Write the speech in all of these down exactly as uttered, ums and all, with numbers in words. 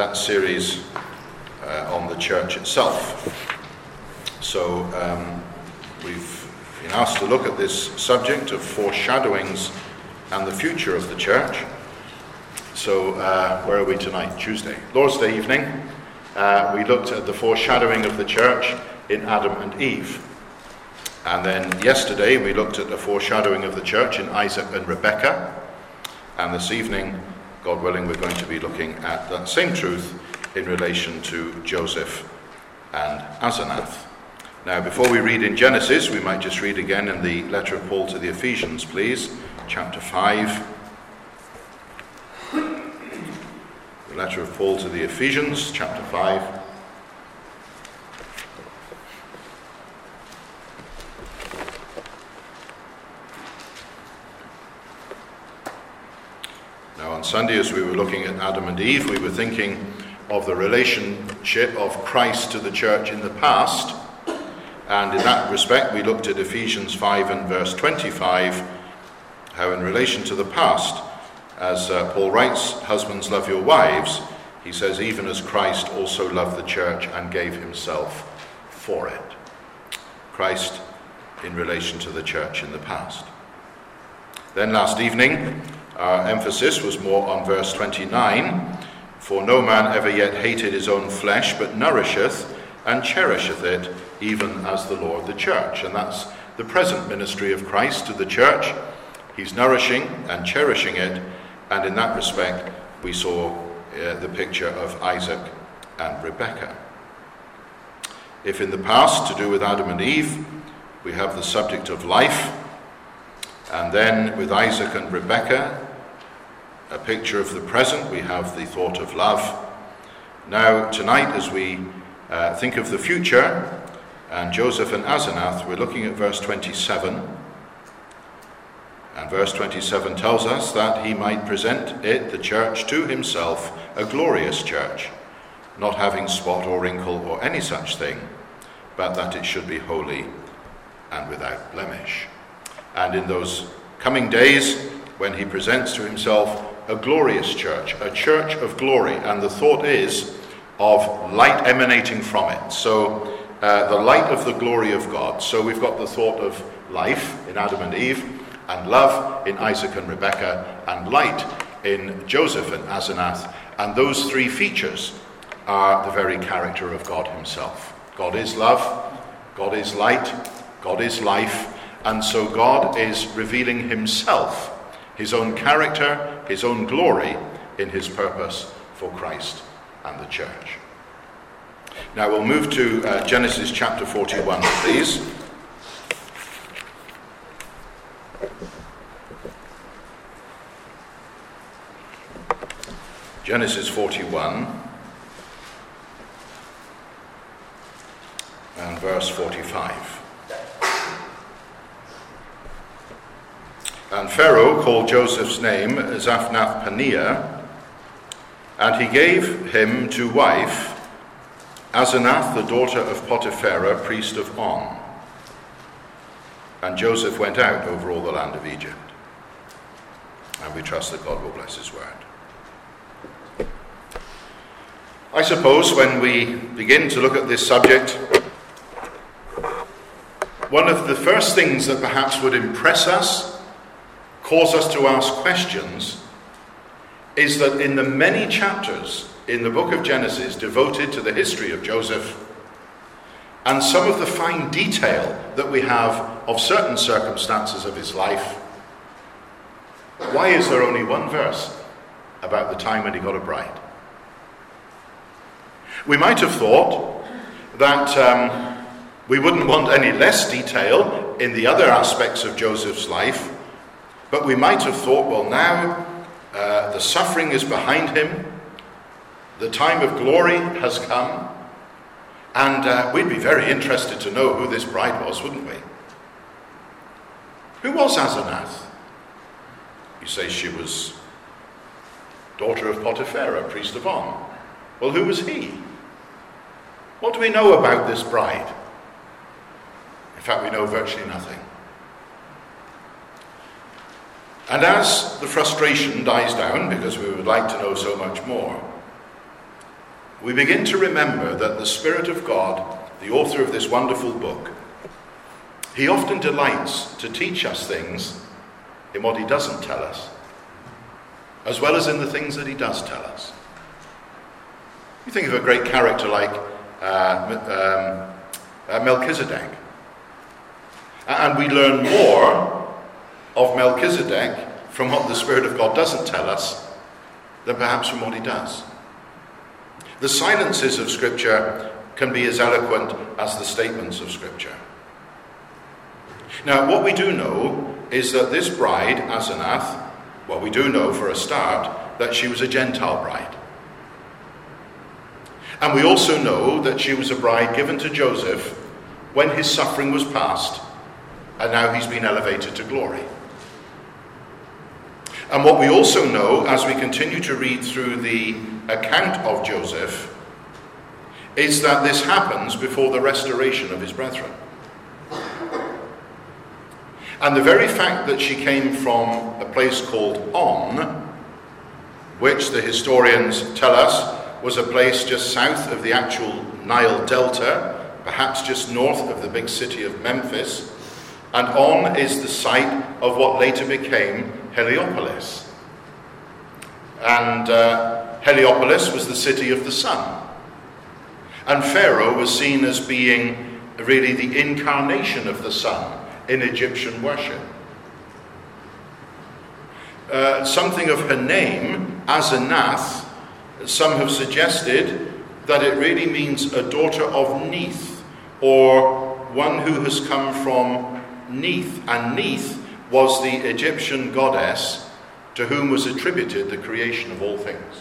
that series uh, on the church itself. So um, we've been asked to look at this subject of foreshadowings and the future of the church. So uh, where are we tonight? Tuesday. Lord's Day evening. Uh, we looked at the foreshadowing of the church in Adam and Eve. And then yesterday we looked at the foreshadowing of the church in Isaac and Rebekah. And this evening, God willing, we're going to be looking at that same truth in relation to Joseph and Asenath. Now, before we read in Genesis, we might just read again in the letter of Paul to the Ephesians, please, chapter five. The letter of Paul to the Ephesians, chapter five. Now, on Sunday, as we were looking at Adam and Eve, we were thinking of the relationship of Christ to the church in the past. And in that respect, we looked at Ephesians five and verse twenty-five, how in relation to the past, as uh, Paul writes, "Husbands, love your wives," he says, "even as Christ also loved the church and gave himself for it." Christ in relation to the church in the past. Then last evening, our emphasis was more on verse twenty-nine. "For no man ever yet hated his own flesh, but nourisheth and cherisheth it, even as the Lord the church." And that's the present ministry of Christ to the church. He's nourishing and cherishing it. And in that respect, we saw uh, the picture of Isaac and Rebekah. If in the past, to do with Adam and Eve, we have the subject of life, and then with Isaac and Rebekah, a picture of the present, we have the thought of love. Now, tonight, as we uh, think of the future, and Joseph and Asenath, we're looking at verse twenty-seven. And verse twenty-seven tells us that he might present it, the church, to himself, a glorious church, not having spot or wrinkle or any such thing, but that it should be holy and without blemish. And in those coming days, when he presents to himself a glorious church, a church of glory, and the thought is of light emanating from it. So uh, the light of the glory of God. So we've got the thought of life in Adam and Eve, and love in Isaac and Rebekah, and light in Joseph and Asenath. And those three features are the very character of God himself. God is love, God is light, God is life, and so God is revealing himself, his own character, his own glory in his purpose for Christ and the church. Now we'll move to uh, Genesis chapter forty-one, please. Genesis forty-one and verse forty-five. "And Pharaoh called Joseph's name Zaphnath-Paneah, and he gave him to wife Asenath, the daughter of Potipharah, priest of On. And Joseph went out over all the land of Egypt." And we trust that God will bless his word. I suppose when we begin to look at this subject, one of the first things that perhaps would impress us, cause us to ask questions, is that in the many chapters in the book of Genesis devoted to the history of Joseph, and some of the fine detail that we have of certain circumstances of his life, why is there only one verse about the time when he got a bride? We might have thought that um, we wouldn't want any less detail in the other aspects of Joseph's life, but we might have thought, well, now uh, the suffering is behind him, the time of glory has come, and uh, we'd be very interested to know who this bride was, wouldn't we? Who was Asenath? You say she was daughter of Potipharah, priest of On. Well, who was he? What do we know about this bride? In fact, we know virtually nothing. And as the frustration dies down, because we would like to know so much more, we begin to remember that the Spirit of God, the author of this wonderful book, he often delights to teach us things in what he doesn't tell us, as well as in the things that he does tell us. You think of a great character like uh, um, uh, Melchizedek, and we learn more of Melchizedek from what the Spirit of God doesn't tell us than perhaps from what he does. The silences of Scripture can be as eloquent as the statements of Scripture. Now, what we do know is that this bride, Asenath, well, we do know for a start that she was a Gentile bride. And we also know that she was a bride given to Joseph when his suffering was past, and now he's been elevated to glory. And what we also know as we continue to read through the account of Joseph is that this happens before the restoration of his brethren. And the very fact that she came from a place called On, which the historians tell us was a place just south of the actual Nile Delta, perhaps just north of the big city of Memphis, and On is the site of what later became Heliopolis. And uh, Heliopolis was the city of the sun. And Pharaoh was seen as being really the incarnation of the sun in Egyptian worship. Uh, something of her name, Asenath, some have suggested that it really means a daughter of Neith, or one who has come from Neith. And Neith was the Egyptian goddess to whom was attributed the creation of all things.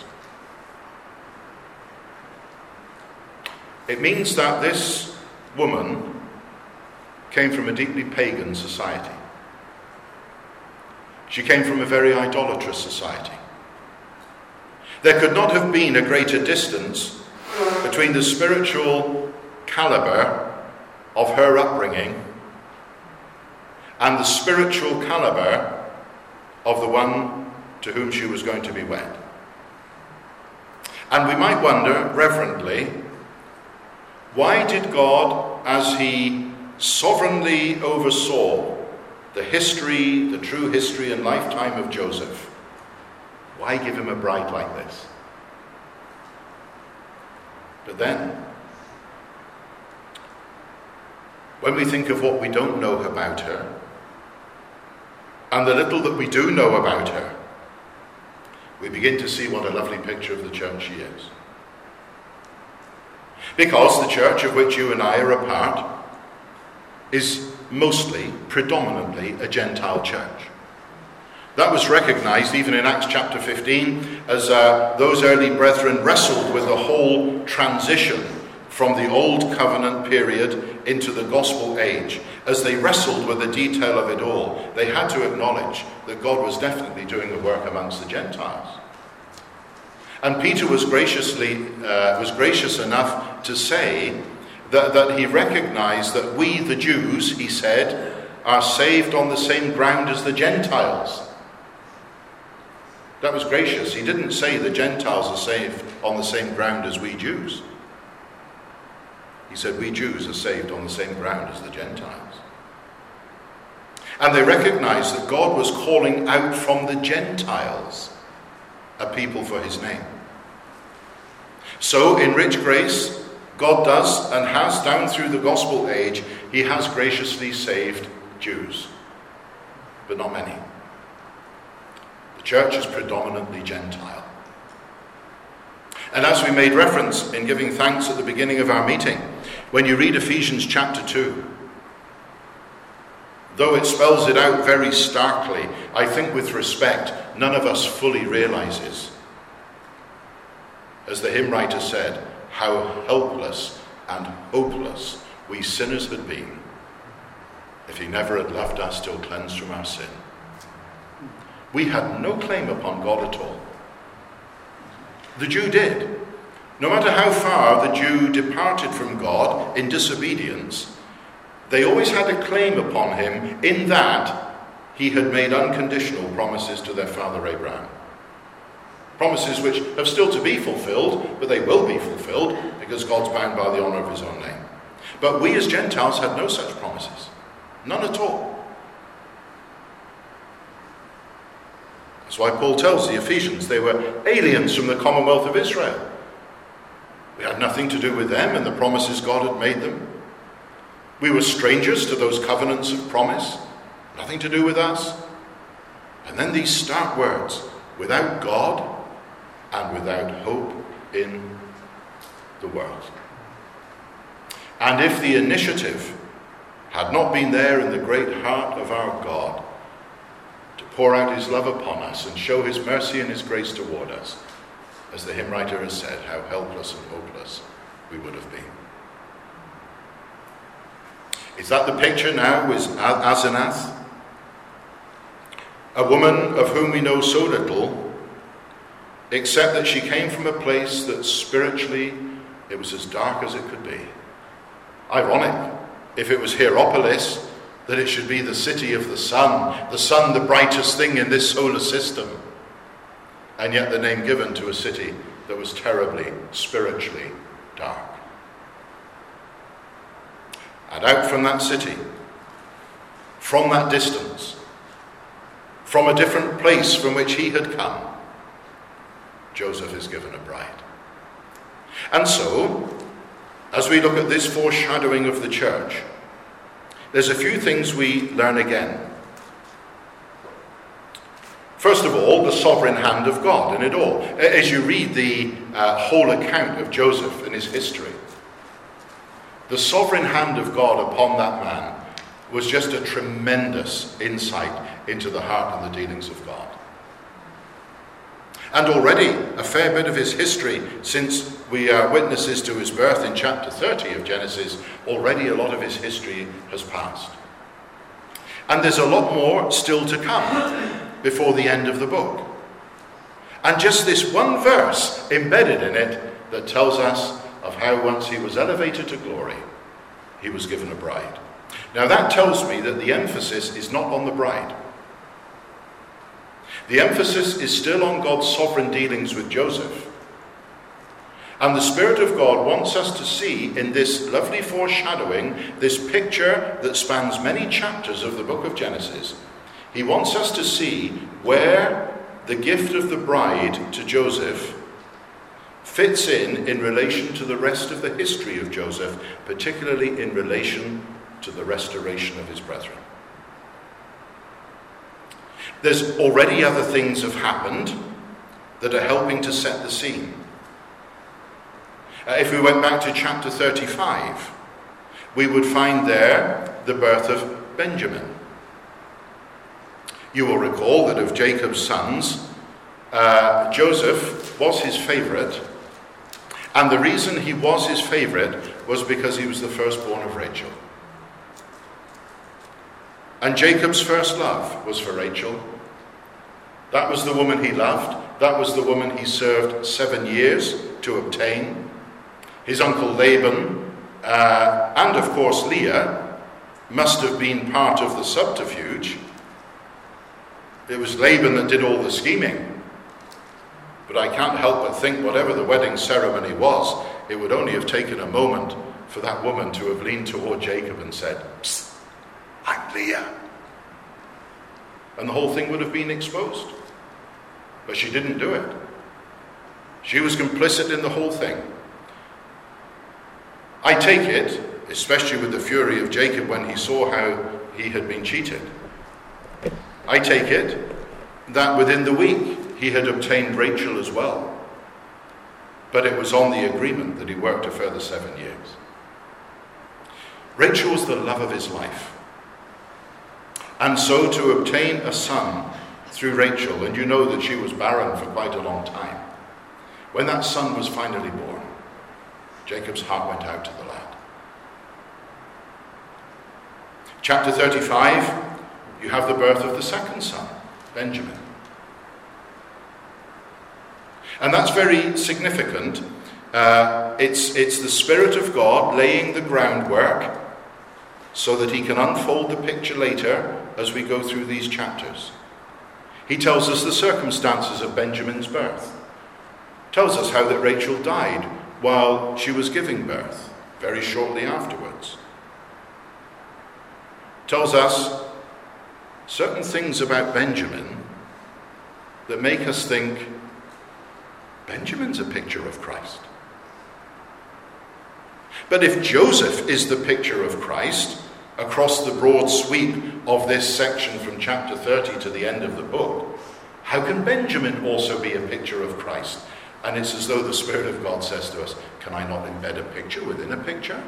It means that this woman came from a deeply pagan society. She came from a very idolatrous society. There could not have been a greater distance between the spiritual caliber of her upbringing and the spiritual caliber of the one to whom she was going to be wed. And we might wonder, reverently, why did God, as he sovereignly oversaw the history, the true history and lifetime of Joseph, why give him a bride like this? But then, when we think of what we don't know about her, and the little that we do know about her, we begin to see what a lovely picture of the church she is. Because the church of which you and I are a part is mostly, predominantly, a Gentile church. That was recognized even in Acts chapter fifteen as uh, those early brethren wrestled with the whole transition from the old covenant period into the gospel age. As they wrestled with the detail of it all, they had to acknowledge that God was definitely doing the work amongst the Gentiles. And Peter was graciously uh, was gracious enough to say that, that he recognized that we, the Jews, he said, are saved on the same ground as the Gentiles. That was gracious. He didn't say the Gentiles are saved on the same ground as we Jews. He said we Jews are saved on the same ground as the Gentiles. And they recognized that God was calling out from the Gentiles a people for his name. So, in rich grace, God does and has down through the gospel age, he has graciously saved Jews, but not many. The church is predominantly Gentile. And as we made reference in giving thanks at the beginning of our meeting, when you read Ephesians chapter two, though it spells it out very starkly, I think with respect, none of us fully realizes, as the hymn writer said, how helpless and hopeless we sinners had been if he never had loved us till cleansed from our sin. We had no claim upon God at all. The Jew did. No matter how far the Jew departed from God in disobedience, they always had a claim upon him in that he had made unconditional promises to their father Abraham. Promises which have still to be fulfilled, but they will be fulfilled because God's bound by the honour of his own name. But we as Gentiles had no such promises. None at all. That's why Paul tells the Ephesians they were aliens from the commonwealth of Israel. We had nothing to do with them and the promises God had made them. We were strangers to those covenants of promise. Nothing to do with us. And then these stark words, without God and without hope in the world. And if the initiative had not been there in the great heart of our God to pour out his love upon us and show his mercy and his grace toward us, as the hymn writer has said, how helpless and hopeless we would have been. Is that the picture now with Asenath? A woman of whom we know so little, except that she came from a place that spiritually it was as dark as it could be. Ironic, if it was Hierapolis, that it should be the city of the sun, the sun the brightest thing in this solar system, and yet the name given to a city that was terribly, spiritually dark. And out from that city, from that distance, from a different place from which he had come, Joseph is given a bride. And so, as we look at this foreshadowing of the church, there's a few things we learn again. First of all, the sovereign hand of God in it all. As you read the uh, whole account of Joseph and his history, the sovereign hand of God upon that man was just a tremendous insight into the heart and the dealings of God. And already a fair bit of his history, since we are witnesses to his birth in chapter thirty of Genesis, already a lot of his history has passed. And there's a lot more still to come before the end of the book. And just this one verse embedded in it that tells us of how once he was elevated to glory, he was given a bride. Now that tells me that the emphasis is not on the bride. The emphasis is still on God's sovereign dealings with Joseph. And the Spirit of God wants us to see in this lovely foreshadowing, this picture that spans many chapters of the book of Genesis, he wants us to see where the gift of the bride to Joseph fits in in relation to the rest of the history of Joseph, particularly in relation to the restoration of his brethren. There's already other things have happened that are helping to set the scene. Uh, if we went back to chapter thirty-five, we would find there the birth of Benjamin. You will recall that of Jacob's sons, uh, Joseph was his favourite, and the reason he was his favourite was because he was the firstborn of Rachel. And Jacob's first love was for Rachel. That was the woman he loved. That was the woman he served seven years to obtain. His uncle Laban, uh, and of course Leah, must have been part of the subterfuge. It was Laban that did all the scheming. But I can't help but think whatever the wedding ceremony was, it would only have taken a moment for that woman to have leaned toward Jacob and said, "Psst, I'm Leah." And the whole thing would have been exposed. But she didn't do it. She was complicit in the whole thing. I take it, especially with the fury of Jacob when he saw how he had been cheated, I take it that within the week he had obtained Rachel as well. But it was on the agreement that he worked a further seven years. Rachel was the love of his life. And so to obtain a son through Rachel, and you know that she was barren for quite a long time, when that son was finally born, Jacob's heart went out to the lad. Chapter thirty-five, you have the birth of the second son, Benjamin. And that's very significant. Uh, it's, it's the Spirit of God laying the groundwork so that he can unfold the picture later as we go through these chapters. He tells us the circumstances of Benjamin's birth. Tells us how that Rachel died while she was giving birth, very shortly afterwards. Tells us certain things about Benjamin that make us think Benjamin's a picture of Christ. But if Joseph is the picture of Christ across the broad sweep of this section from chapter thirty to the end of the book, how can Benjamin also be a picture of Christ? And it's as though the Spirit of God says to us, can I not embed a picture within a picture?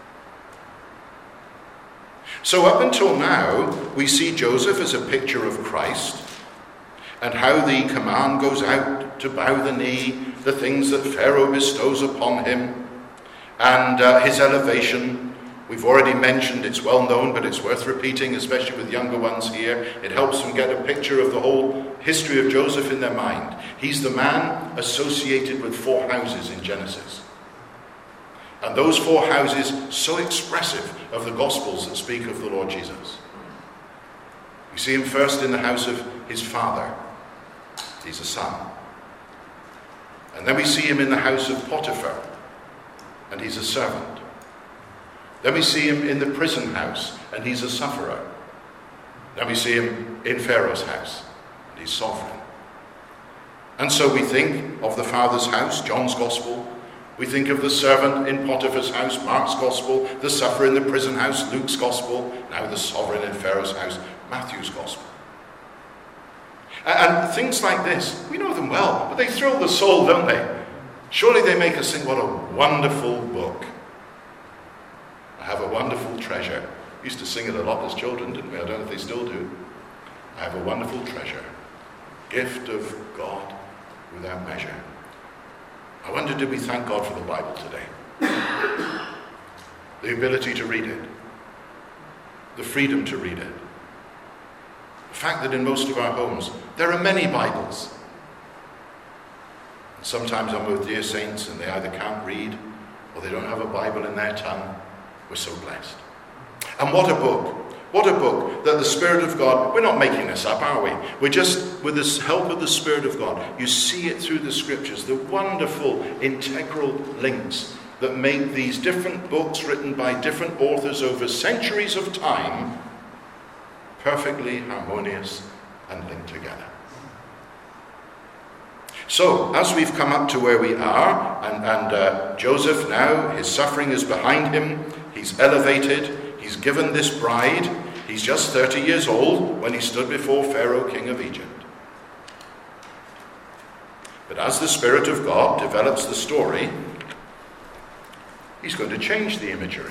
So up until now, we see Joseph as a picture of Christ, and how the command goes out to bow the knee, the things that Pharaoh bestows upon him, and uh, his elevation. We've already mentioned, it's well known, but it's worth repeating, especially with younger ones here. It helps them get a picture of the whole history of Joseph in their mind. He's the man associated with four houses in Genesis. And those four houses so expressive of the Gospels that speak of the Lord Jesus. We see him first in the house of his father. He's a son. And then we see him in the house of Potiphar, and he's a servant. Then we see him in the prison house, and he's a sufferer. Then we see him in Pharaoh's house, and he's sovereign. And so we think of the Father's house, John's Gospel. We think of the servant in Potiphar's house, Mark's Gospel. The sufferer in the prison house, Luke's Gospel. Now the sovereign in Pharaoh's house, Matthew's Gospel. And things like this, we know them well, but they thrill the soul, don't they? Surely they make us think, what a wonderful book. I have a wonderful treasure. We used to sing it a lot as children, didn't we? I don't know if they still do. I have a wonderful treasure, gift of God without measure. I wonder, did we thank God for the Bible today? The ability to read it. The freedom to read it. The fact that in most of our homes, there are many Bibles. And sometimes I'm with dear saints and they either can't read or they don't have a Bible in their tongue. We're so blessed. And what a book. What a book that the Spirit of God, we're not making this up, are we? We're just, with the help of the Spirit of God, you see it through the Scriptures, the wonderful integral links that make these different books written by different authors over centuries of time perfectly harmonious and linked together. So, as we've come up to where we are, and, and uh, Joseph now, his suffering is behind him, he's elevated, he's given this bride, he's just thirty years old when he stood before Pharaoh, king of Egypt. But as the Spirit of God develops the story, he's going to change the imagery.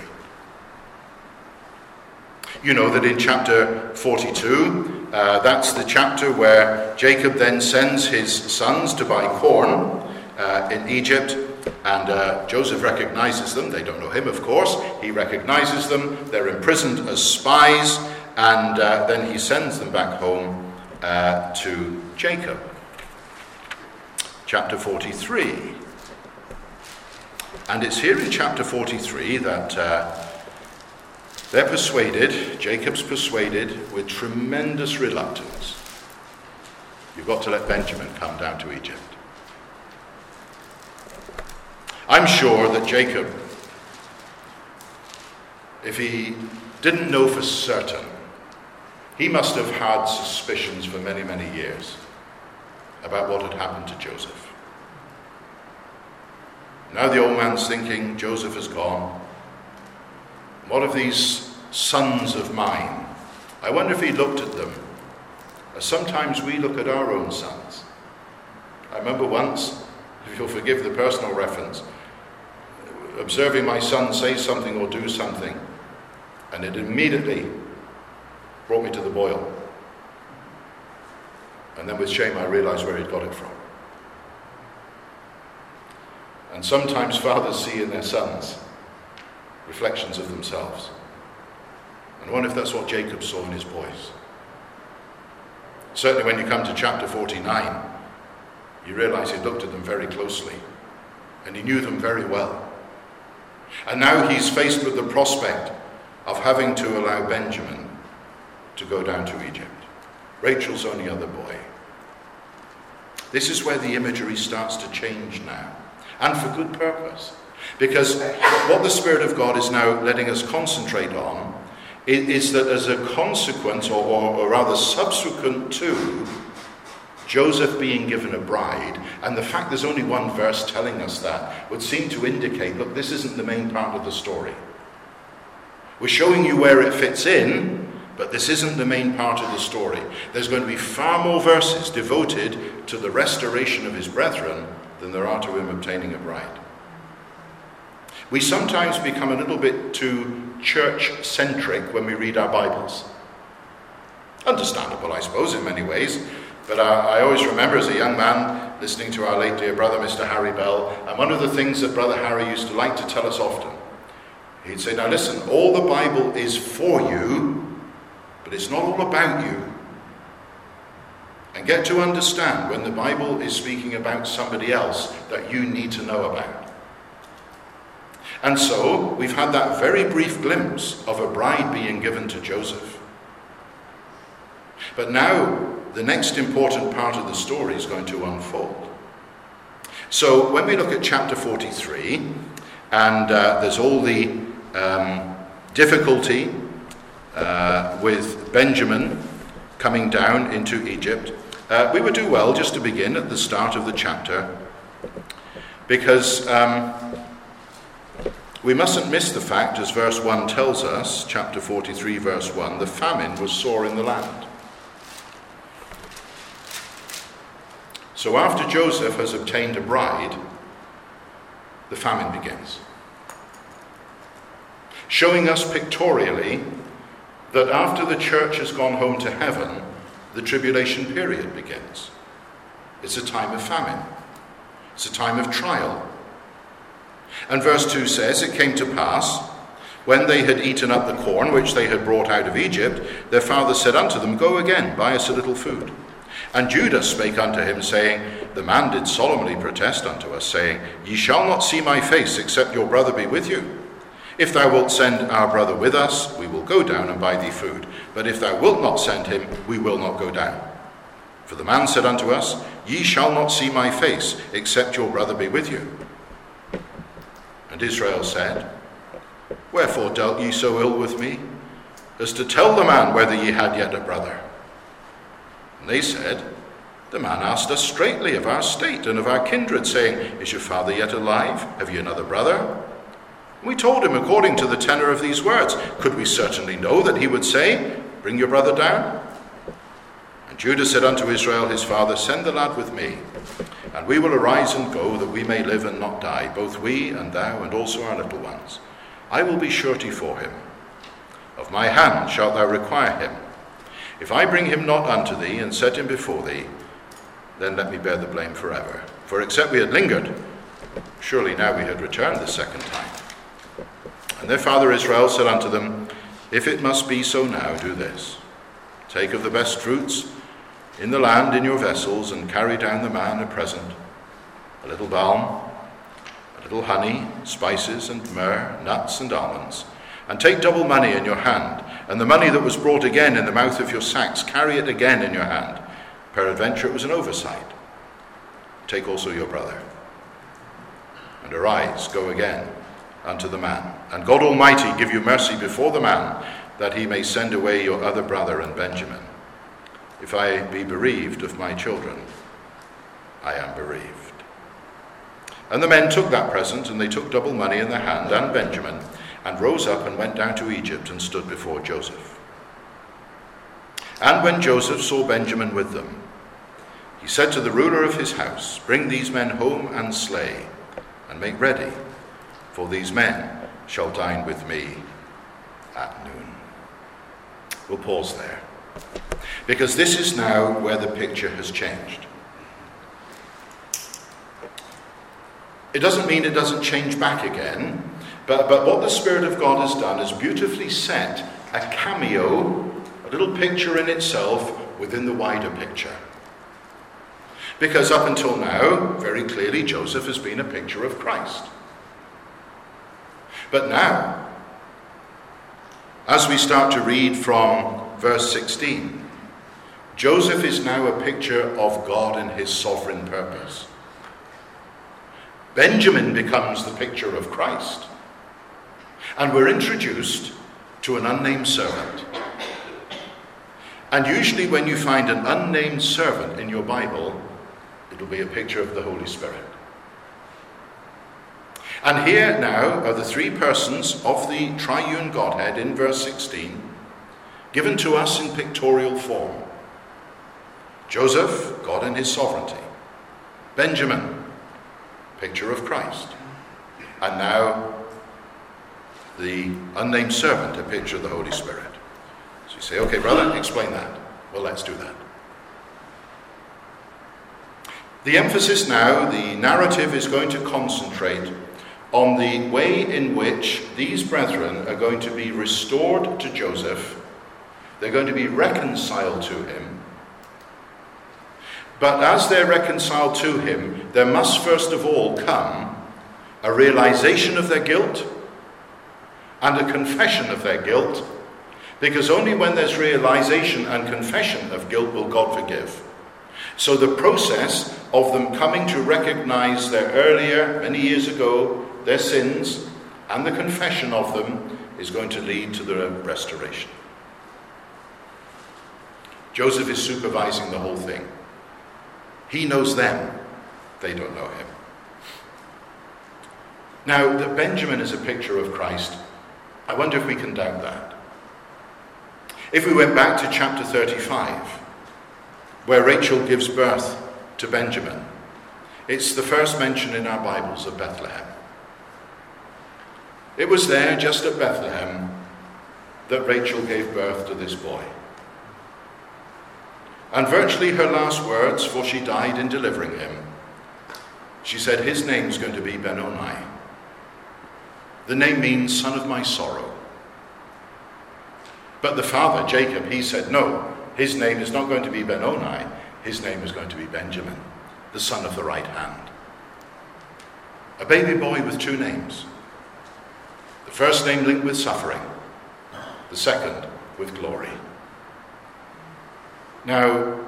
You know that in chapter forty-two, uh, that's the chapter where Jacob then sends his sons to buy corn uh, in Egypt, and uh, Joseph recognizes them. They don't know him, of course. He recognizes them. They're imprisoned as spies, and uh, then he sends them back home uh, to Jacob. Chapter forty-three. And it's here in chapter forty-three that uh, they're persuaded, Jacob's persuaded, with tremendous reluctance. You've got to let Benjamin come down to Egypt. I'm sure that Jacob, if he didn't know for certain, he must have had suspicions for many, many years about what had happened to Joseph. Now the old man's thinking, Joseph has gone. What of these sons of mine? I wonder if he looked at them as sometimes we look at our own sons. I remember once, if you'll forgive the personal reference, observing my son say something or do something, and it immediately brought me to the boil. And then with shame I realized where he'd got it from. And sometimes fathers see in their sons reflections of themselves. And I wonder if that's what Jacob saw in his boys. Certainly when you come to chapter forty-nine, you realize he looked at them very closely and he knew them very well. And now he's faced with the prospect of having to allow Benjamin to go down to Egypt, Rachel's only other boy. This is where the imagery starts to change now, and for good purpose. Because what the Spirit of God is now letting us concentrate on is that as a consequence, or, or, or rather subsequent to Joseph being given a bride, and the fact there's only one verse telling us that would seem to indicate, look, this isn't the main part of the story. We're showing you where it fits in, but this isn't the main part of the story. There's going to be far more verses devoted to the restoration of his brethren than there are to him obtaining a bride. We sometimes become a little bit too church-centric when we read our Bibles. Understandable, I suppose, in many ways. But I, I always remember as a young man listening to our late dear brother, Mister Harry Bell, and one of the things that Brother Harry used to like to tell us often, he'd say, now listen, all the Bible is for you, but it's not all about you. And get to understand when the Bible is speaking about somebody else that you need to know about. And so, we've had that very brief glimpse of a bride being given to Joseph. But now, the next important part of the story is going to unfold. So, when we look at chapter forty-three, and uh, there's all the um, difficulty uh, with Benjamin coming down into Egypt, uh, we would do well just to begin at the start of the chapter, because um, we mustn't miss the fact, as verse one tells us, chapter forty-three, verse one, the famine was sore in the land. So after Joseph has obtained a bride, the famine begins. Showing us pictorially that after the church has gone home to heaven, the tribulation period begins. It's a time of famine. It's a time of trial. And verse two says, it came to pass, when they had eaten up the corn which they had brought out of Egypt, their father said unto them, go again, buy us a little food. And Judah spake unto him, saying, the man did solemnly protest unto us, saying, ye shall not see my face, except your brother be with you. If thou wilt send our brother with us, we will go down and buy thee food. But if thou wilt not send him, we will not go down. For the man said unto us, ye shall not see my face, except your brother be with you. And Israel said, wherefore dealt ye so ill with me, as to tell the man whether ye had yet a brother? And they said, the man asked us straitly of our state and of our kindred, saying, is your father yet alive? Have ye another brother? And we told him according to the tenor of these words. Could we certainly know that he would say, bring your brother down? And Judah said unto Israel his father, send the lad with me, and we will arise and go, that we may live and not die, both we and thou, and also our little ones. I will be surety for him. Of my hand shalt thou require him. If I bring him not unto thee, and set him before thee, then let me bear the blame forever. For except we had lingered, surely now we had returned the second time. And their father Israel said unto them, if it must be so now, do this. Take of the best fruits in the land in your vessels, and carry down the man a present, a little balm, a little honey, spices and myrrh, nuts and almonds. And take double money in your hand, and the money that was brought again in the mouth of your sacks, carry it again in your hand. Peradventure it was an oversight. Take also your brother. And arise, go again unto the man. And God Almighty give you mercy before the man, that he may send away your other brother and Benjamin. If I be bereaved of my children, I am bereaved. And the men took that present, and they took double money in their hand, and Benjamin, and rose up and went down to Egypt, and stood before Joseph. And when Joseph saw Benjamin with them, he said to the ruler of his house, bring these men home and slay, and make ready, for these men shall dine with me at noon. We'll pause there, because this is now where the picture has changed. It doesn't mean it doesn't change back again, but, but what the Spirit of God has done is beautifully set a cameo, a little picture in itself, within the wider picture. Because up until now, very clearly, Joseph has been a picture of Christ. But now, as we start to read from verse sixteen, Joseph is now a picture of God and his sovereign purpose. Benjamin becomes the picture of Christ. And we're introduced to an unnamed servant. And usually when you find an unnamed servant in your Bible, it'll be a picture of the Holy Spirit. And here now are the three persons of the triune Godhead in verse sixteen, given to us in pictorial form. Joseph, God in his sovereignty. Benjamin, picture of Christ. And now the unnamed servant, a picture of the Holy Spirit. So you say, okay, brother, explain that. Well, let's do that. The emphasis now, the narrative is going to concentrate on the way in which these brethren are going to be restored to Joseph. They're going to be reconciled to him. But as they're reconciled to him, there must first of all come a realization of their guilt and a confession of their guilt, because only when there's realization and confession of guilt will God forgive. So the process of them coming to recognize their earlier, many years ago, their sins, and the confession of them is going to lead to the restoration. Joseph is supervising the whole thing. He knows them, they don't know him. Now, that Benjamin is a picture of Christ, I wonder if we can doubt that. If we went back to chapter thirty-five, where Rachel gives birth to Benjamin, it's the first mention in our Bibles of Bethlehem. It was there, just at Bethlehem, that Rachel gave birth to this boy. And virtually her last words, for she died in delivering him, she said, his name's going to be Benoni. The name means son of my sorrow. But the father, Jacob, he said, no, his name is not going to be Benoni. His name is going to be Benjamin, the son of the right hand. A baby boy with two names. The first name linked with suffering, the second with glory. Now,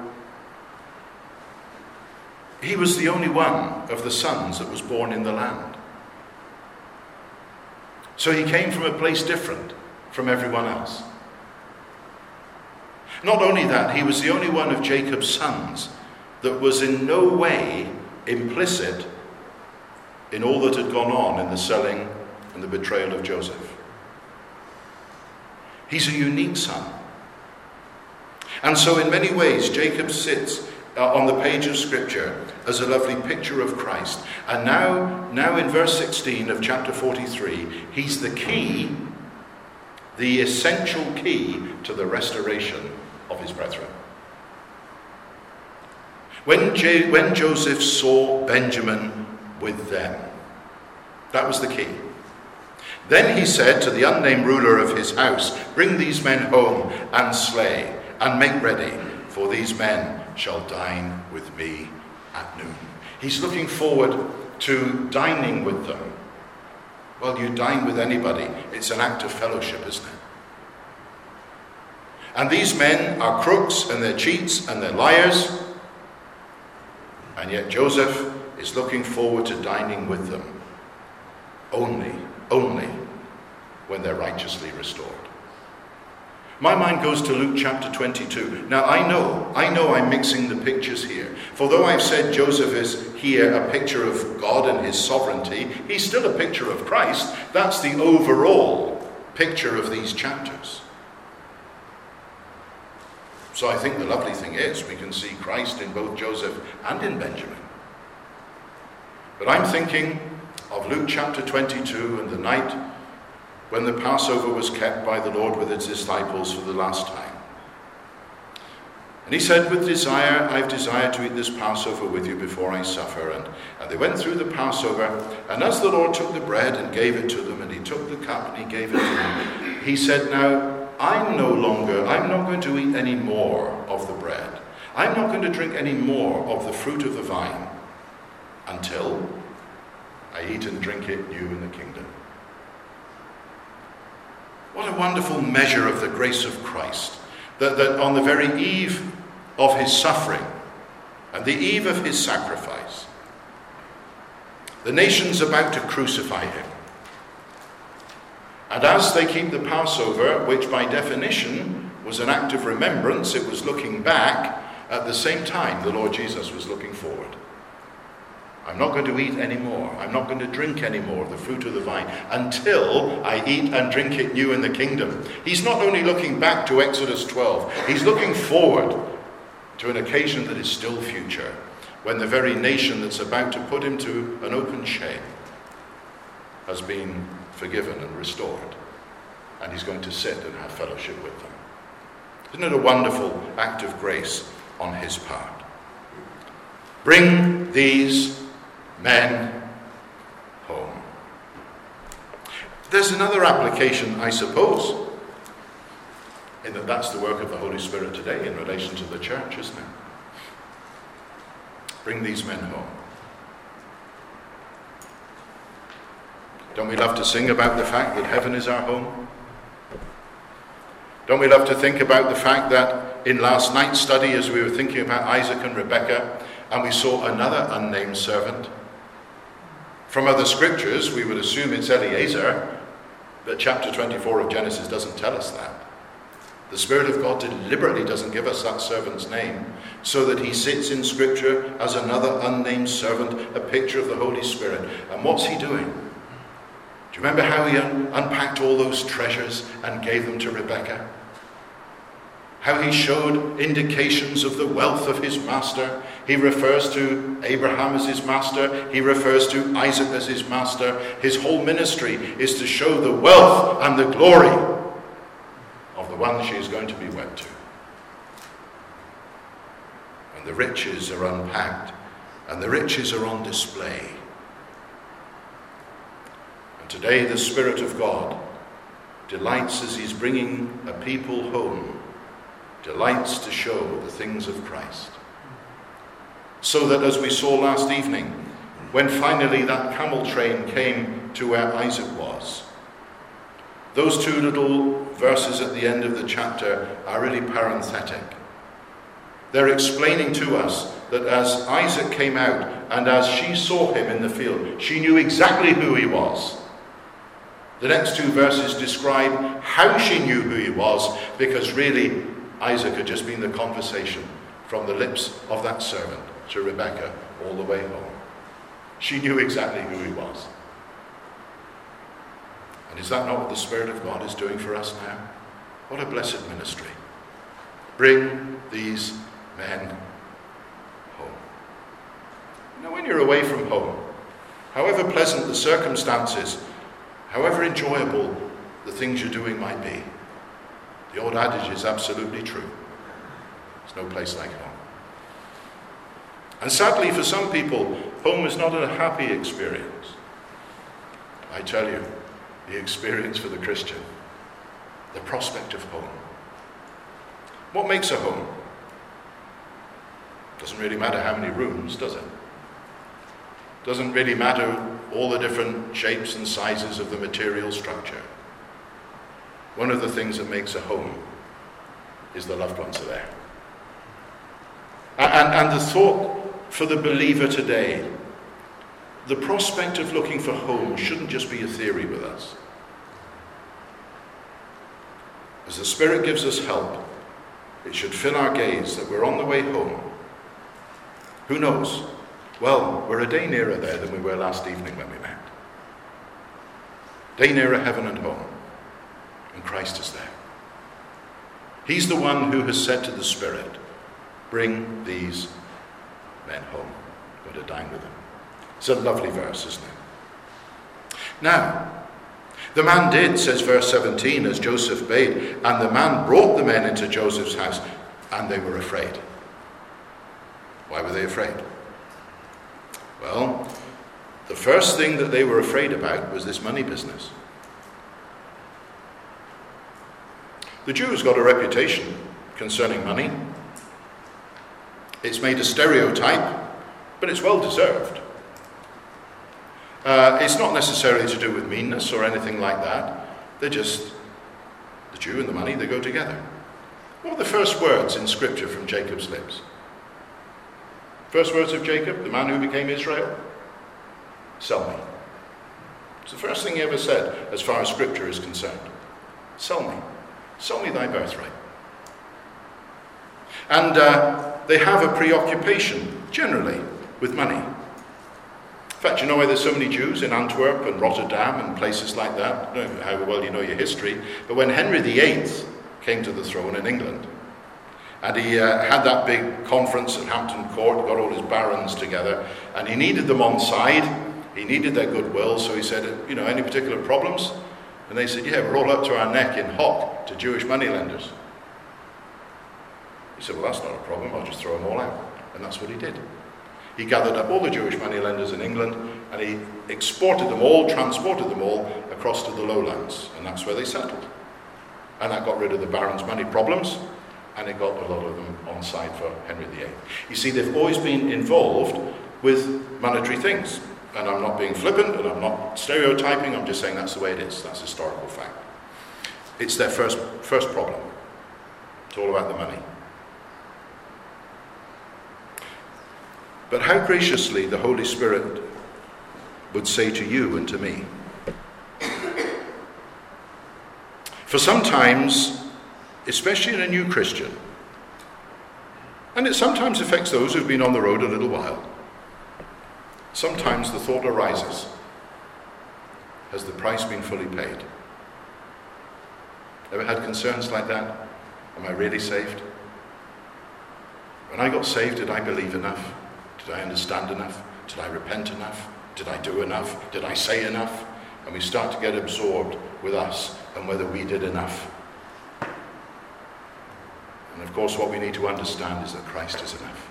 he was the only one of the sons that was born in the land. So he came from a place different from everyone else. Not only that, he was the only one of Jacob's sons that was in no way implicit in all that had gone on in the selling and the betrayal of Joseph. He's a unique son. And so in many ways, Jacob sits uh, on the page of Scripture as a lovely picture of Christ. And now, now in verse sixteen of chapter forty-three, he's the key, the essential key to the restoration of his brethren. When, J- when Joseph saw Benjamin with them, that was the key. Then he said to the unnamed ruler of his house, bring these men home and slay, and make ready, for these men shall dine with me at noon. He's looking forward to dining with them. Well, you dine with anybody, it's an act of fellowship, isn't it? And these men are crooks, and they're cheats, and they're liars. And yet Joseph is looking forward to dining with them. Only, only when they're righteously restored. My mind goes to Luke chapter twenty-two. Now I know, I know I'm mixing the pictures here. For though I've said Joseph is here a picture of God and his sovereignty, he's still a picture of Christ. That's the overall picture of these chapters. So I think the lovely thing is we can see Christ in both Joseph and in Benjamin. But I'm thinking of Luke chapter twenty-two and the night when the Passover was kept by the Lord with his disciples for the last time. And he said, with desire, I've desired to eat this Passover with you before I suffer. And, and they went through the Passover, and as the Lord took the bread and gave it to them, and he took the cup and he gave it to them, he said, now, I'm no longer, I'm not going to eat any more of the bread. I'm not going to drink any more of the fruit of the vine until I eat and drink it new in the kingdom. What a wonderful measure of the grace of Christ, that, that on the very eve of his suffering and the eve of his sacrifice. The nation's about to crucify him. And as they keep the Passover, which by definition was an act of remembrance, it was looking back, at the same time the Lord Jesus was looking forward. I'm not going to eat anymore. I'm not going to drink anymore of the fruit of the vine until I eat and drink it new in the kingdom. He's not only looking back to Exodus twelve, he's looking forward to an occasion that is still future, when the very nation that's about to put him to an open shame has been forgiven and restored, and he's going to sit and have fellowship with them. Isn't it a wonderful act of grace on his part? Bring these men home. There's another application, I suppose, in that that's the work of the Holy Spirit today in relation to the church, isn't it? Bring these men home. Don't we love to sing about the fact that heaven is our home? Don't we love to think about the fact that in last night's study, as we were thinking about Isaac and Rebekah, and we saw another unnamed servant? From other scriptures, we would assume it's Eliezer, but chapter twenty-four of Genesis doesn't tell us that. The Spirit of God deliberately doesn't give us that servant's name, so that he sits in Scripture as another unnamed servant, a picture of the Holy Spirit. And what's he doing? Do you remember how he un- unpacked all those treasures and gave them to Rebekah? How he showed indications of the wealth of his master. He refers to Abraham as his master. He refers to Isaac as his master. His whole ministry is to show the wealth and the glory of the one she is going to be wed to. And the riches are unpacked, and the riches are on display. And today the Spirit of God delights as he's bringing a people home, delights to show the things of Christ. So that, as we saw last evening, when finally that camel train came to where Isaac was, those two little verses at the end of the chapter are really parenthetic. They're explaining to us that as Isaac came out and as she saw him in the field, she knew exactly who he was. The next two verses describe how she knew who he was, because really Isaac had just been the conversation from the lips of that servant to Rebekah all the way home. She knew exactly who he was. And is that not what the Spirit of God is doing for us now? What a blessed ministry. Bring these men home. Now, when you're away from home, however pleasant the circumstances, however enjoyable the things you're doing might be, the old adage is absolutely true. There's no place like home. And sadly, for some people, home is not a happy experience. I tell you, the experience for the Christian, the prospect of home. What makes a home? Doesn't really matter how many rooms, does it? Doesn't really matter all the different shapes and sizes of the material structure. One of the things that makes a home is the loved ones are there. And, and, and the thought for the believer today, the prospect of looking for home shouldn't just be a theory with us. As the Spirit gives us help, it should fill our gaze that we're on the way home. Who knows? Well, we're a day nearer there than we were last evening when we met. Day nearer heaven and home. And Christ is there. He's the one who has said to the Spirit, bring these men home. I'm going to dine with them. It's a lovely verse, isn't it? Now, the man did, says verse seventeen, as Joseph bade, and the man brought the men into Joseph's house, and they were afraid. Why were they afraid? Well, the first thing that they were afraid about was this money business. The Jews got a reputation concerning money. It's made a stereotype, but it's well deserved. Uh, it's not necessarily to do with meanness or anything like that. They're just, the Jew and the money, they go together. What are the first words in Scripture from Jacob's lips? First words of Jacob, the man who became Israel? Sell me. It's the first thing he ever said as far as Scripture is concerned. Sell me. Sell me thy birthright. And uh, they have a preoccupation, generally, with money. In fact, you know why there's so many Jews in Antwerp and Rotterdam and places like that? I don't know how well you know your history, but when Henry the Eighth came to the throne in England, and he uh, had that big conference at Hampton Court, got all his barons together, and he needed them on side, he needed their goodwill, so he said, you know, any particular problems? And they said, yeah, we're all up to our neck in hock to Jewish moneylenders. He said, well, that's not a problem, I'll just throw them all out. And that's what he did. He gathered up all the Jewish moneylenders in England, and he exported them all, transported them all across to the lowlands, and that's where they settled. And that got rid of the barons' money problems, and it got a lot of them on side for Henry the Eighth. You see, they've always been involved with monetary things. And I'm not being flippant, and I'm not stereotyping, I'm just saying that's the way it is. That's historical fact. It's their first, first problem. It's all about the money. But how graciously the Holy Spirit would say to you and to me. For sometimes, especially in a new Christian, and it sometimes affects those who've been on the road a little while, sometimes the thought arises, has the price been fully paid? Ever had concerns like that? Am I really saved? When I got saved, did I believe enough? Did I understand enough? Did I repent enough? Did I do enough? Did I say enough? And we start to get absorbed with us and whether we did enough. And of course, what we need to understand is that Christ is enough.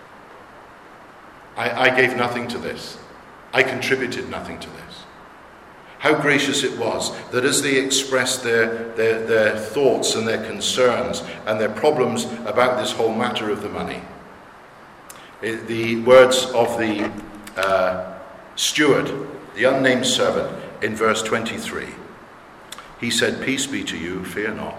I, I gave nothing to this. I contributed nothing to this. How gracious it was that as they expressed their, their, their thoughts and their concerns and their problems about this whole matter of the money, it, the words of the uh, steward, the unnamed servant, in verse twenty-three, he said, "Peace be to you, fear not.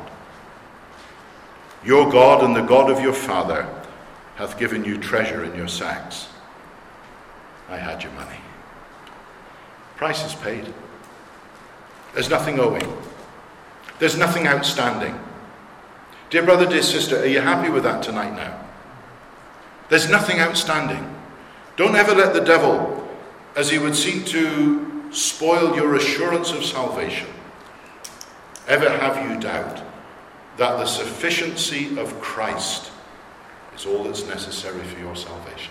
Your God and the God of your father hath given you treasure in your sacks. I had your money." Price is paid. There's nothing owing. There's nothing outstanding. Dear brother, dear sister, are you happy with that tonight now? There's nothing outstanding. Don't ever let the devil, as he would seek to spoil your assurance of salvation, ever have you doubt that the sufficiency of Christ is all that's necessary for your salvation.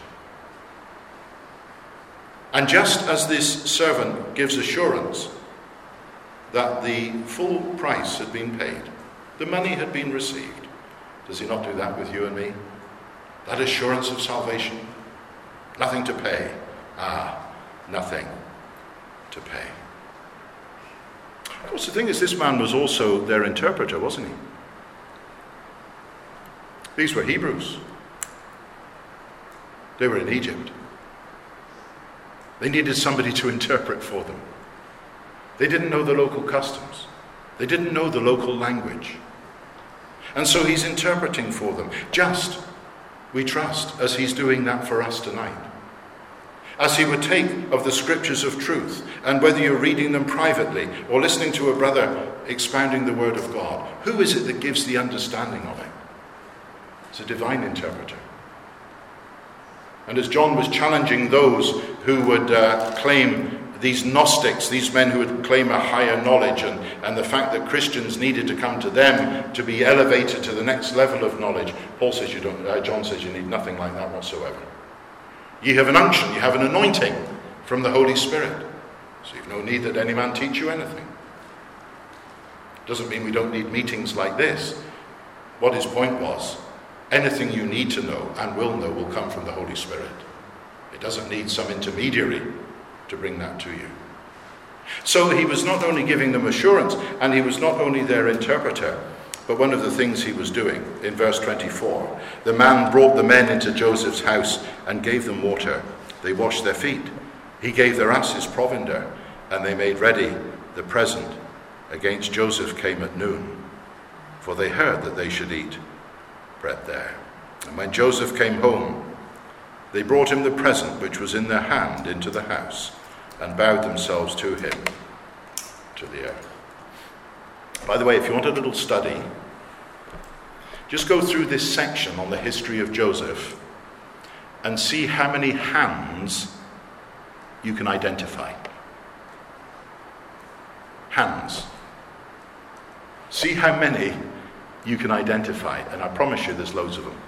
And just as this servant gives assurance that the full price had been paid, the money had been received, does he not do that with you and me? That assurance of salvation? Nothing to pay. Ah, nothing to pay. Of course, the thing is, this man was also their interpreter, wasn't he? These were Hebrews. They were in Egypt. They needed somebody to interpret for them. They didn't know the local customs. They didn't know the local language. And so he's interpreting for them. Just, we trust, as he's doing that for us tonight. As he would take of the scriptures of truth, and whether you're reading them privately or listening to a brother expounding the word of God, who is it that gives the understanding of it? It's a divine interpreter. And as John was challenging those who would uh, claim, these Gnostics, these men who would claim a higher knowledge, and, and the fact that Christians needed to come to them to be elevated to the next level of knowledge, Paul says you don't, uh, John says you need nothing like that whatsoever. You have an unction, you have an anointing from the Holy Spirit. So you've no need that any man teach you anything. Doesn't mean we don't need meetings like this. What his point was, anything you need to know and will know will come from the Holy Spirit. It doesn't need some intermediary to bring that to you. So he was not only giving them assurance, and he was not only their interpreter, but one of the things he was doing, in verse twenty-four, the man brought the men into Joseph's house and gave them water. They washed their feet. He gave their asses provender, and they made ready the present against Joseph came at noon. For they heard that they should eat bread there. And when Joseph came home, they brought him the present which was in their hand into the house, and bowed themselves to him to the earth. By the way, if you want a little study, just go through this section on the history of Joseph and see how many hands you can identify. Hands. See how many you can identify, and I promise you there's loads of them.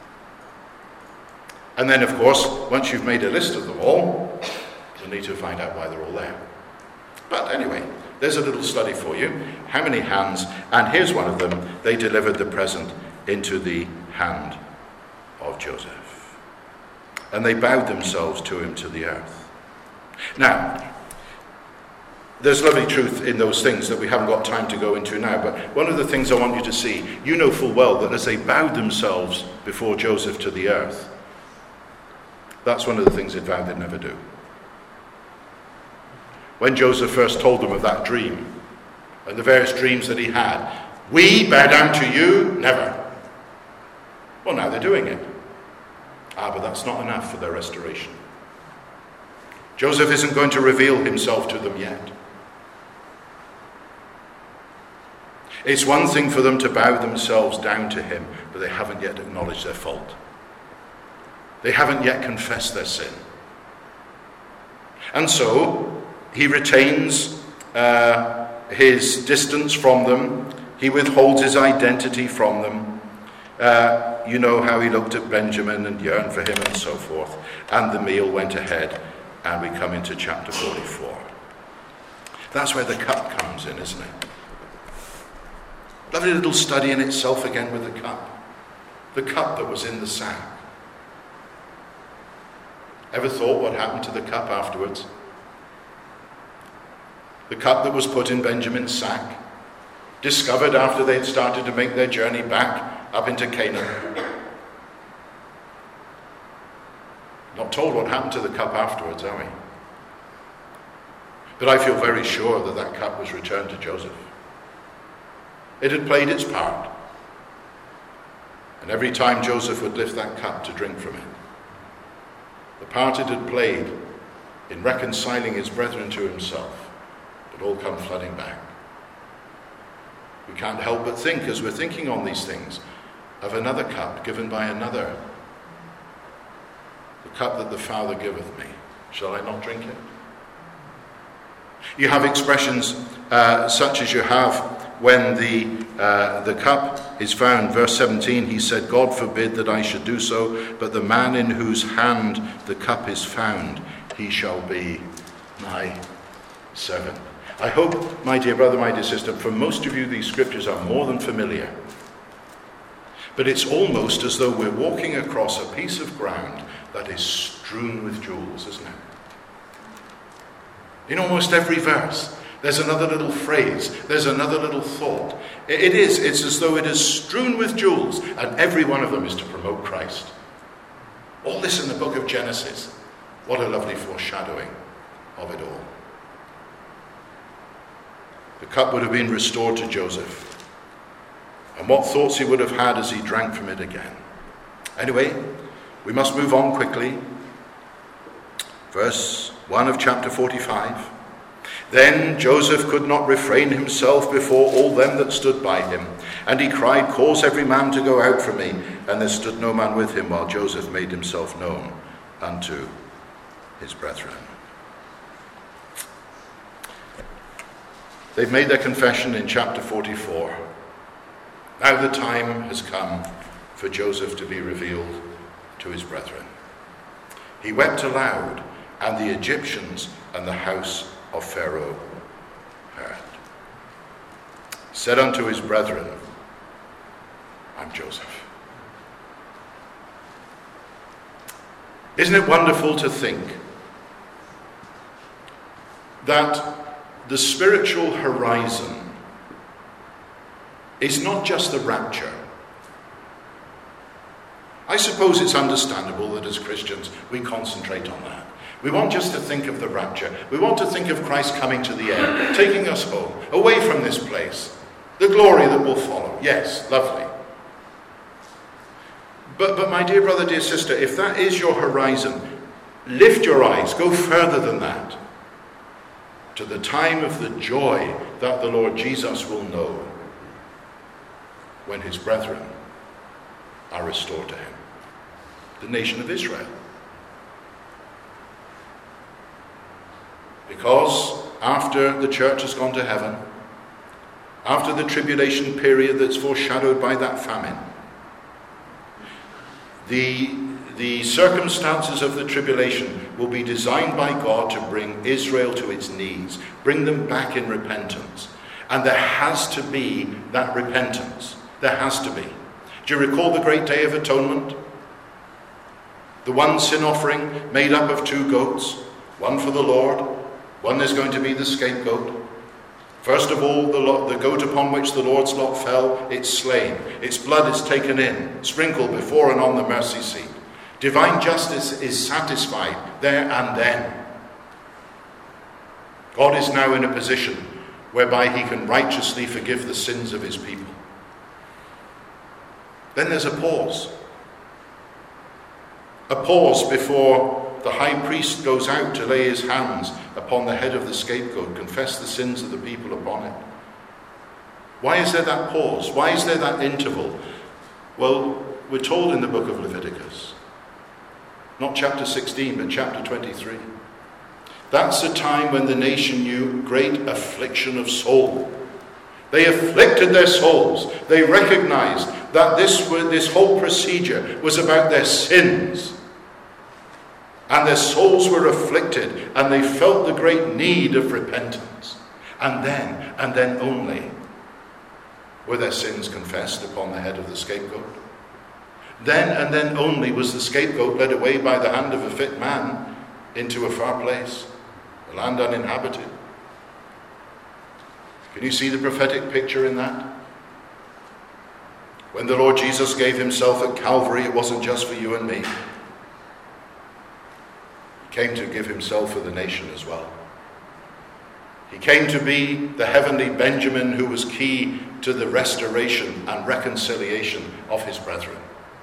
And then, of course, once you've made a list of them all, you'll need to find out why they're all there. But anyway, there's a little study for you. How many hands? And here's one of them. They delivered the present into the hand of Joseph. And they bowed themselves to him to the earth. Now, there's lovely truth in those things that we haven't got time to go into now, but one of the things I want you to see, you know full well that as they bowed themselves before Joseph to the earth, that's one of the things they vowed they'd never do. When Joseph first told them of that dream, and the various dreams that he had, we bow down to you, never. Well, now they're doing it. Ah, but that's not enough for their restoration. Joseph isn't going to reveal himself to them yet. It's one thing for them to bow themselves down to him, but they haven't yet acknowledged their fault. They haven't yet confessed their sin. And so, he retains uh, his distance from them. He withholds his identity from them. Uh, you know how he looked at Benjamin and yearned for him and so forth. And the meal went ahead, and we come into chapter forty-four. That's where the cup comes in, isn't it? Lovely little study in itself again with the cup. The cup that was in the sack. Ever thought what happened to the cup afterwards? The cup that was put in Benjamin's sack, discovered after they'd started to make their journey back up into Canaan. Not told what happened to the cup afterwards, are we? But I feel very sure that that cup was returned to Joseph. It had played its part. And every time Joseph would lift that cup to drink from it, the part it had played in reconciling his brethren to himself would all come flooding back. We can't help but think, as we're thinking on these things, of another cup given by another. The cup that the Father giveth me, shall I not drink it? You have expressions uh, such as you have when the uh, the cup is found. Verse seventeen, he said, God forbid that I should do so, but the man in whose hand the cup is found, he shall be my servant. I hope, my dear brother, my dear sister, for most of you these scriptures are more than familiar. But it's almost as though we're walking across a piece of ground that is strewn with jewels, isn't it? In almost every verse, there's another little phrase, there's another little thought. It is, it's as though it is strewn with jewels, and every one of them is to promote Christ. All this in the book of Genesis. What a lovely foreshadowing of it all. The cup would have been restored to Joseph. And what thoughts he would have had as he drank from it again. Anyway, we must move on quickly. Verse one of chapter forty-five. Then Joseph could not refrain himself before all them that stood by him. And he cried, cause every man to go out from me. And there stood no man with him, while Joseph made himself known unto his brethren. They've made their confession in chapter forty-four. Now the time has come for Joseph to be revealed to his brethren. He wept aloud, and the Egyptians and the house of Pharaoh heard. He said unto his brethren, I'm Joseph. Isn't it wonderful to think that the spiritual horizon is not just the rapture? I suppose it's understandable that as Christians we concentrate on that. We want just to think of the rapture. We want to think of Christ coming to the end, taking us home, away from this place, the glory that will follow. Yes, lovely. But, but my dear brother, dear sister, if that is your horizon, lift your eyes, go further than that, to the time of the joy that the Lord Jesus will know when his brethren are restored to him, the nation of Israel. Because after the church has gone to heaven, after the tribulation period that's foreshadowed by that famine, the, the circumstances of the tribulation will be designed by God to bring Israel to its knees, bring them back in repentance. And there has to be that repentance. There has to be. Do you recall the great Day of Atonement? The one sin offering made up of two goats, one for the Lord, one is going to be the scapegoat. First of all, the, the goat upon which the Lord's lot fell, it's slain. Its blood is taken in, sprinkled before and on the mercy seat. Divine justice is satisfied there and then. God is now in a position whereby he can righteously forgive the sins of his people. Then there's a pause. A pause before the high priest goes out to lay his hands upon the head of the scapegoat, confess the sins of the people upon it. Why is there that pause? Why is there that interval? Well, we're told in the book of Leviticus, not chapter sixteen, but chapter twenty-three. That's the time when the nation knew great affliction of soul. They afflicted their souls. They recognized that this, this whole procedure was about their sins. And their souls were afflicted, and they felt the great need of repentance. And then, and then only, were their sins confessed upon the head of the scapegoat. Then and then only was the scapegoat led away by the hand of a fit man into a far place, a land uninhabited. Can you see the prophetic picture in that? When the Lord Jesus gave himself at Calvary, it wasn't just for you and me. He came to give himself for the nation as well. He came to be the heavenly Benjamin who was key to the restoration and reconciliation of his brethren.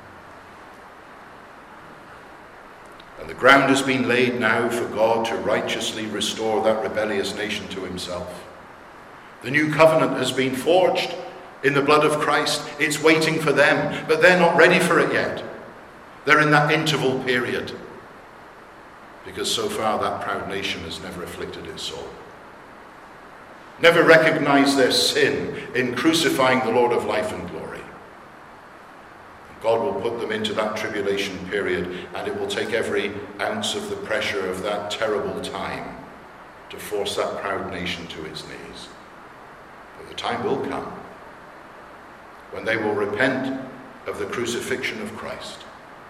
And the ground has been laid now for God to righteously restore that rebellious nation to himself. The new covenant has been forged in the blood of Christ. It's waiting for them, but they're not ready for it yet. They're in that interval period, because so far that proud nation has never afflicted its soul, never recognized their sin in crucifying the Lord of life and glory. God will put them into that tribulation period, and it will take every ounce of the pressure of that terrible time to force that proud nation to its knees. But the time will come when they will repent of the crucifixion of Christ.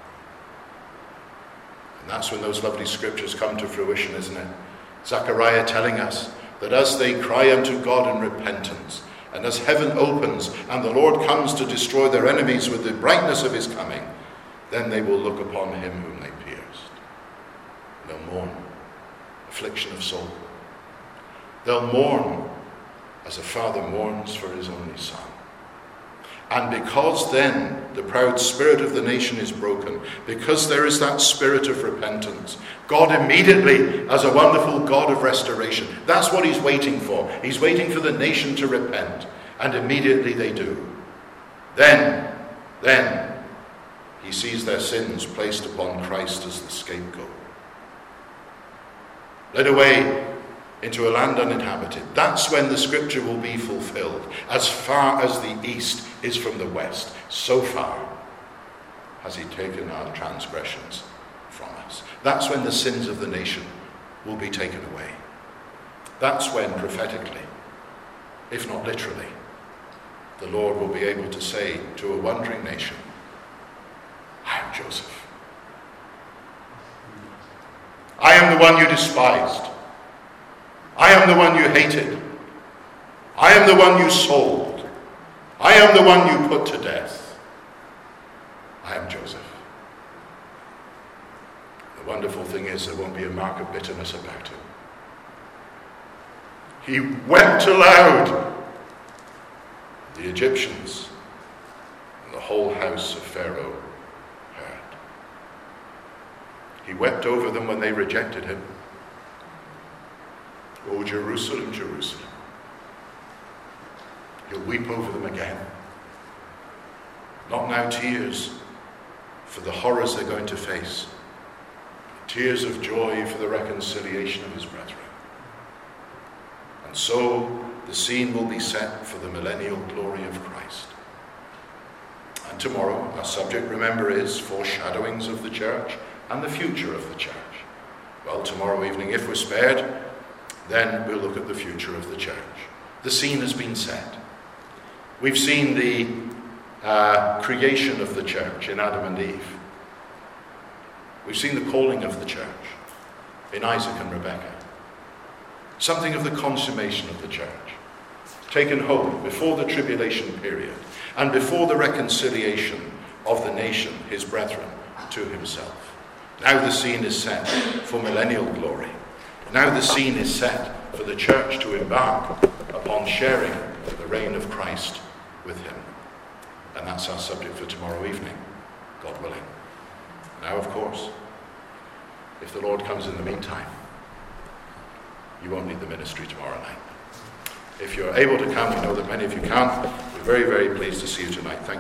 And that's when those lovely scriptures come to fruition, isn't it? Zechariah telling us that as they cry unto God in repentance, and as heaven opens and the Lord comes to destroy their enemies with the brightness of his coming, then they will look upon him whom they pierced. They'll mourn affliction of soul. They'll mourn as a father mourns for his only son. And because then the proud spirit of the nation is broken, because there is that spirit of repentance, God immediately, as a wonderful God of restoration, that's what he's waiting for. He's waiting for the nation to repent, and immediately they do. Then, then, he sees their sins placed upon Christ as the scapegoat. Led away into a land uninhabited. That's when the scripture will be fulfilled. As far as the east is from the west, so far has he taken our transgressions from us. That's when the sins of the nation will be taken away. That's when prophetically, if not literally, the Lord will be able to say to a wandering nation, I am Joseph. I am the one you despised. I am the one you hated. I am the one you sold. I am the one you put to death. I am Joseph. The wonderful thing is there won't be a mark of bitterness about him. He wept aloud. The Egyptians and the whole house of Pharaoh He wept over them when they rejected him. O Jerusalem, Jerusalem. He'll weep over them again. Not now tears for the horrors they're going to face, but tears of joy for the reconciliation of his brethren. And so the scene will be set for the millennial glory of Christ. And tomorrow our subject, remember, is foreshadowings of the church and the future of the church. Well, tomorrow evening, if we're spared, then we'll look at the future of the church. The scene has been set. We've seen the uh, creation of the church in Adam and Eve. We've seen the calling of the church in Isaac and Rebekah. Something of the consummation of the church, taken home before the tribulation period and before the reconciliation of the nation, his brethren, to himself. Now the scene is set for millennial glory. Now the scene is set for the church to embark upon sharing the reign of Christ with him. And that's our subject for tomorrow evening, God willing. Now, of course, if the Lord comes in the meantime, you won't need the ministry tomorrow night. If you're able to come, we know that many of you can't. We're very, very pleased to see you tonight. Thank you.